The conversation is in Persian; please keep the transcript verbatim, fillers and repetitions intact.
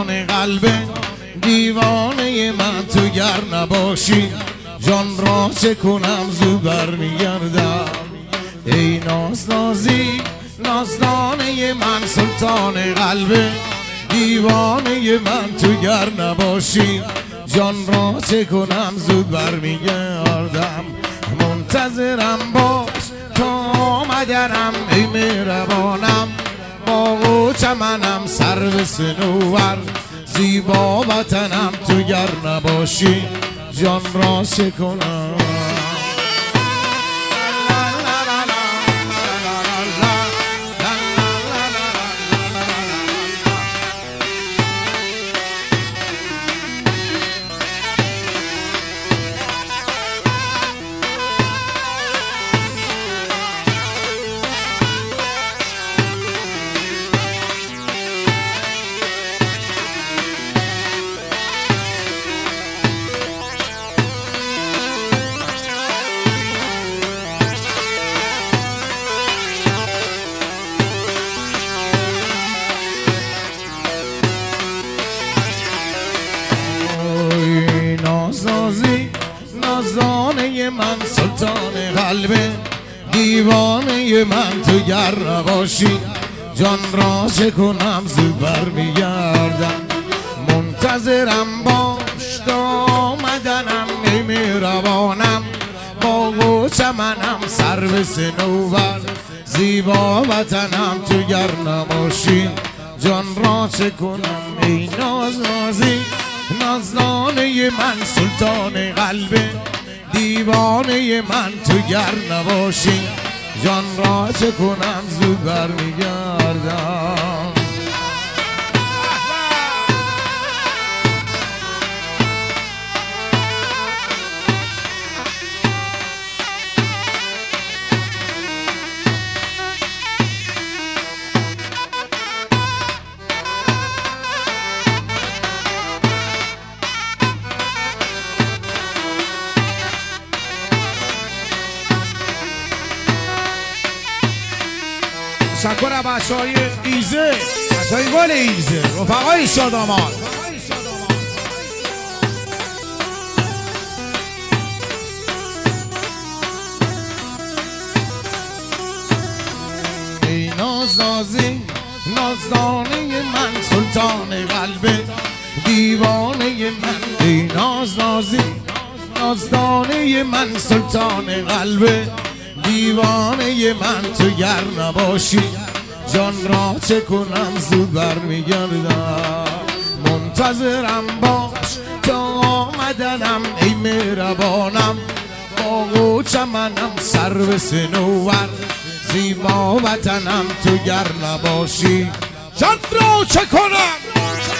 سلطان قلب دیوانه من تو گر نباشی جان را چه کنم زو برمیگردم ای ناز نازی نازدانه من سلطان قلب دیوانه من تو گر نباشی جان را چه کنم زود برمیگردم منتظرم باش تا آمدنم ای مهربانم باغ و چمنم سرو صنوبر زیبا وطنم تو گر نباشی جان را چه کنم نازنازی نازدانه من سلطان قلب دیوانه من تو گر نباشی جان را چه کنم زود برمیگردم منتظرم باش تا آمدنم ای مهربانم باغ و چمنم سرو صنوبر زیبا وطنم تو گر نباشی جان را چه کنم ای نازنازی نازدانه من سلطان قلب دیوانه من تو گر نباشی جان را چه کنم زود برمیگردم تشکر بچه‌های ایزه بچه‌های گل ایزه رفقای شادامان ای نازنازی نازدانه من سلطان قلب دیوانه من ای نازنازی نازدانه من سلطان قلب دیوانه من تو گر نباشی جان را چه کنم زود برمیگردم منتظرم باش تا آمدنم ای مهربانم باغ و چمنم سرو صنوبر زیبا وطنم تو گر نباشی جان را چه کنم